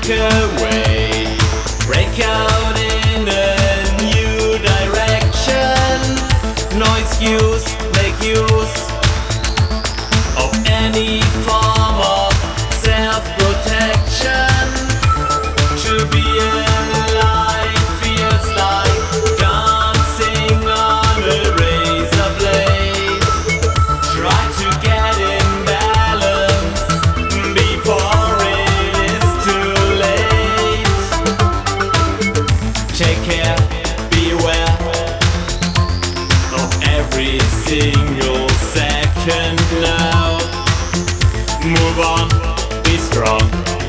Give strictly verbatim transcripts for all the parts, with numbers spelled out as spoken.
break away, break out in a new direction. No excuse, make use of any form of self-protection. To be alive feels like dancing on a razor blade. Try to get in balance before it is too late. Take care, beware of every single second now. Move on, be strong,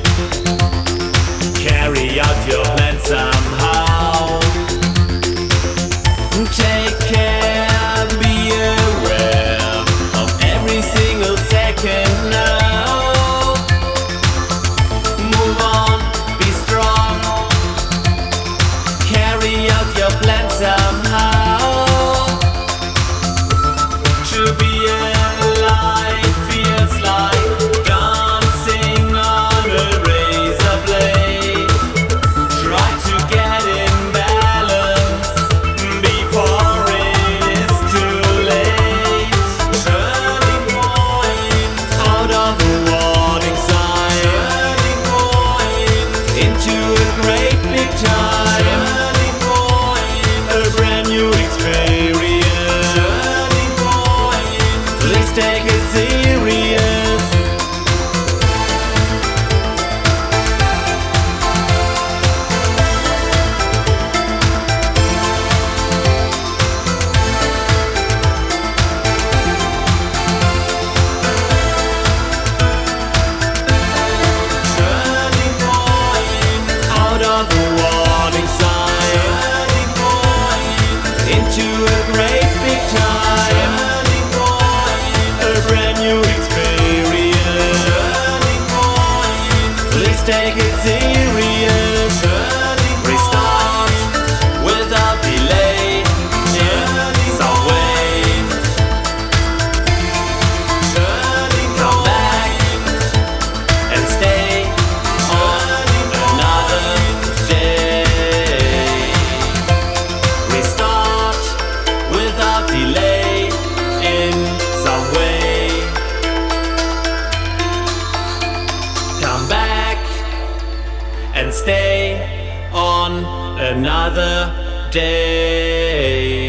carry out your plan somehow. Take care, be aware of every single second now. Move on, be strong, carry out your plan somehow. To be alive feels like dancing on a razor blade. Try to get in balance before it is too late. Turning point out of a warning sign, turning point into a great big time, turning point a brand new experience, turning point. Please take it serious. Turning point out of a warning sign, turning point into a great big time, turning point a brand new experience, turning point. Please take it serious. Turning Restart without delay in some way. Turning Come back and stay on another day. Restart without delay in some way. Come back and stay on another day.